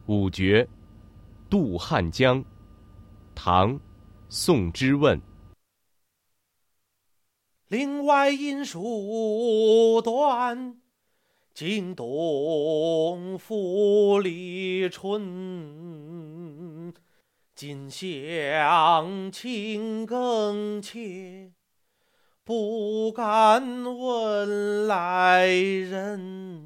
五绝，渡汉江。唐·宋之问。 岭外音书断，惊动复离春。今乡情更切，不敢问来人。